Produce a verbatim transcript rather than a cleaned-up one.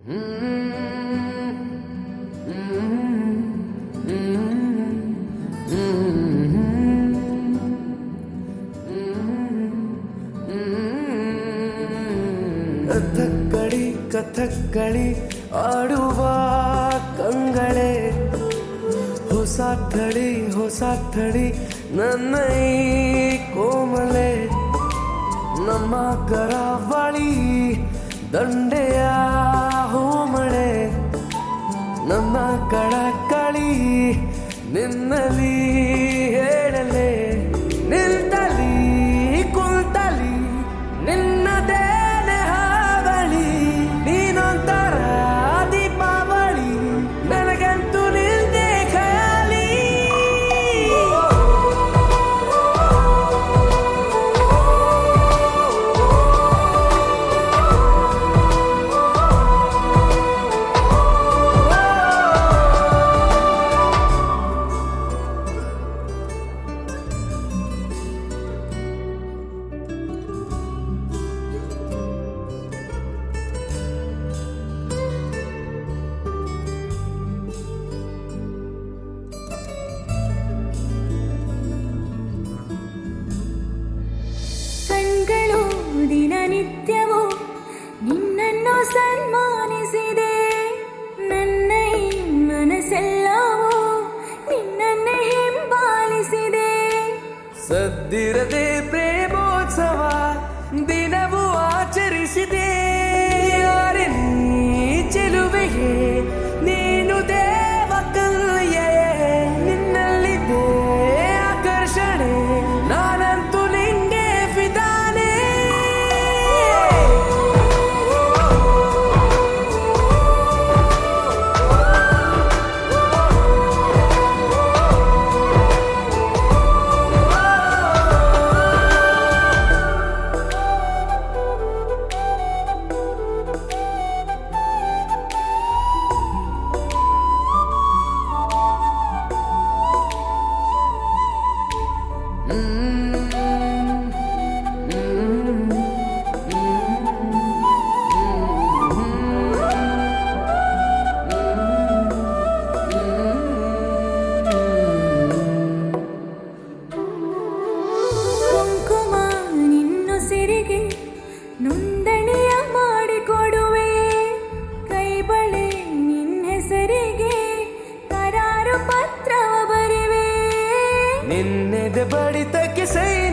ಕಥಕ್ಕಳಿ ಕಥಕ್ಕಳಿ ಆಡುವ ಕಂಗಳೇ, ಹೊಸ ಥಳಿ ಹೊಸ ಥಳಿ ನನ್ನ ಈ ಕೋಮಲೆ, ನಮ್ಮ ಕರಾವಳಿ ದಂಡೆಯ ಹೋಮಳೆ, ನನ್ನ ಕಳಕಳಿ ನಿನ್ನಲಿ ಹೇಳಲೆ, ನಿಲ್ತಲಿ ಕುಲ್ತಲಿ ನಿನ್ನದೇನೆ ಹಾವಳಿ, ನೀನೊಂತರ ದೀಪಾವಳಿ ನನಗಂತೂ ನಿಲ್ದೆ ಖಯಾಲಿ. ಕಣ್ಗಳು ದಿನನಿತ್ಯವೂ ನಿನ್ನನ್ನು ಸನ್ಮಾನಿಸಿದೆ, ನನ್ನ ಈ ಮನಸ್ಸೆಲ್ಲವೂ ನಿನ್ನನ್ನೇ ಹಿಂಬಾಲಿಸಿದೆ. ಸದ್ದಿರದೆ ಪ್ರೇಮೋತ್ಸವ ದಿನವೂ ಆಚರಿಸಿದೆ, ಯಾರೇ ನೀ ಚೆಲುವೆಯೇ ನೀನು ದೇವ ಕಲ್ಯೆ, ನಿನ್ನಲ್ಲಿದೆ ಆಕರ್ಷಣೆ ನಾನಂತೂ ನಿಂಗೆ ಫಿದಾನೆ. ಕುಂಕುಮ ನಿನ್ನೊಸಿರಿಗೆ ನೋಂದಣಿಯ ಮಾಡಿಕೊಡುವೆ, ಕೈಬಳೆ ನಿನ್ನ ಹೆಸರಿಗೆ ಕರಾರು ಪತ್ರವ ಬರಿವೆ. ನಿನ್ನೆದೆ ಬಡಿತಕ್ಕೆ ಸೈ